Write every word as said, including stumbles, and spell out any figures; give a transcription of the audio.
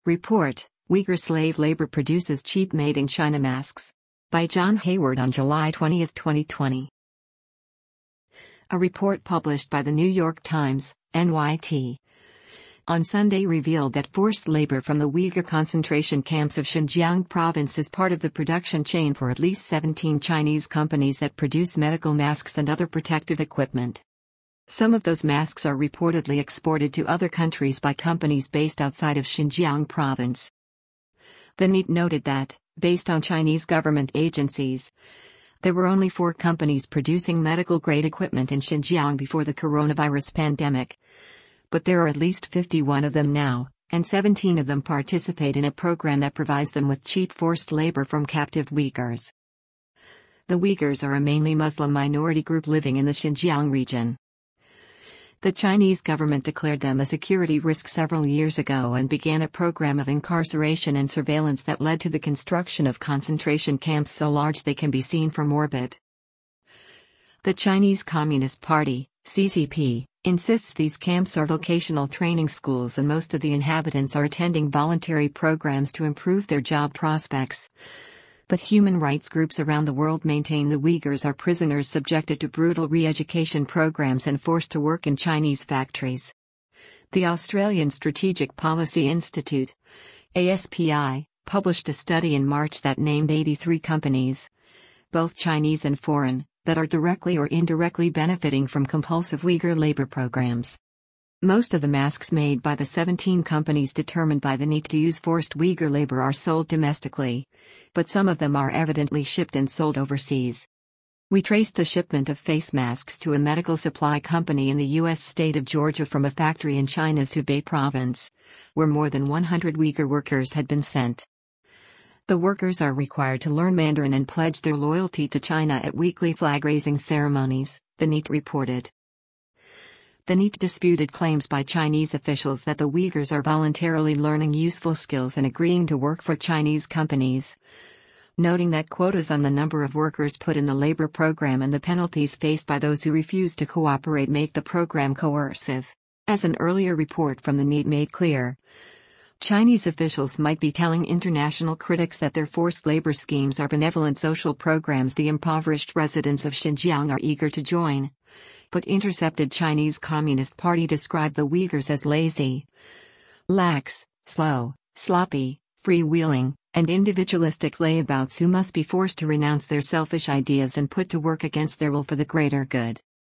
Report: Uyghur slave labor produces cheap made in China masks. By John Hayward on July twentieth, twenty twenty. A report published by the New York Times, N Y T, on Sunday revealed that forced labor from the Uyghur concentration camps of Xinjiang province is part of the production chain for at least seventeen Chinese companies that produce medical masks and other protective equipment. Some of those masks are reportedly exported to other countries by companies based outside of Xinjiang province. The N Y T noted that, based on Chinese government agencies, there were only four companies producing medical-grade equipment in Xinjiang before the coronavirus pandemic. But there are at least fifty-one of them now, and seventeen of them participate in a program that provides them with cheap forced labor from captive Uyghurs. The Uyghurs are a mainly Muslim minority group living in the Xinjiang region. The Chinese government declared them a security risk several years ago and began a program of incarceration and surveillance that led to the construction of concentration camps so large they can be seen from orbit. The Chinese Communist Party, C C P, insists these camps are vocational training schools and most of the inhabitants are attending voluntary programs to improve their job prospects. But human rights groups around the world maintain the Uyghurs are prisoners subjected to brutal re-education programs and forced to work in Chinese factories. The Australian Strategic Policy Institute, A S P I, published a study in March that named eighty-three companies, both Chinese and foreign, that are directly or indirectly benefiting from compulsive Uyghur labor programs. Most of the masks made by the seventeen companies determined by the N Y T to use forced Uyghur labor are sold domestically, but some of them are evidently shipped and sold overseas. We traced a shipment of face masks to a medical supply company in the U S state of Georgia from a factory in China's Hubei province, where more than one hundred Uyghur workers had been sent. The workers are required to learn Mandarin and pledge their loyalty to China at weekly flag-raising ceremonies, the N Y T reported. The N Y T disputed claims by Chinese officials that the Uyghurs are voluntarily learning useful skills and agreeing to work for Chinese companies, noting that quotas on the number of workers put in the labor program and the penalties faced by those who refuse to cooperate make the program coercive. As an earlier report from the N Y T made clear, Chinese officials might be telling international critics that their forced labor schemes are benevolent social programs the impoverished residents of Xinjiang are eager to join. But intercepted Chinese Communist Party described the Uyghurs as lazy, lax, slow, sloppy, freewheeling, and individualistic layabouts who must be forced to renounce their selfish ideas and put to work against their will for the greater good.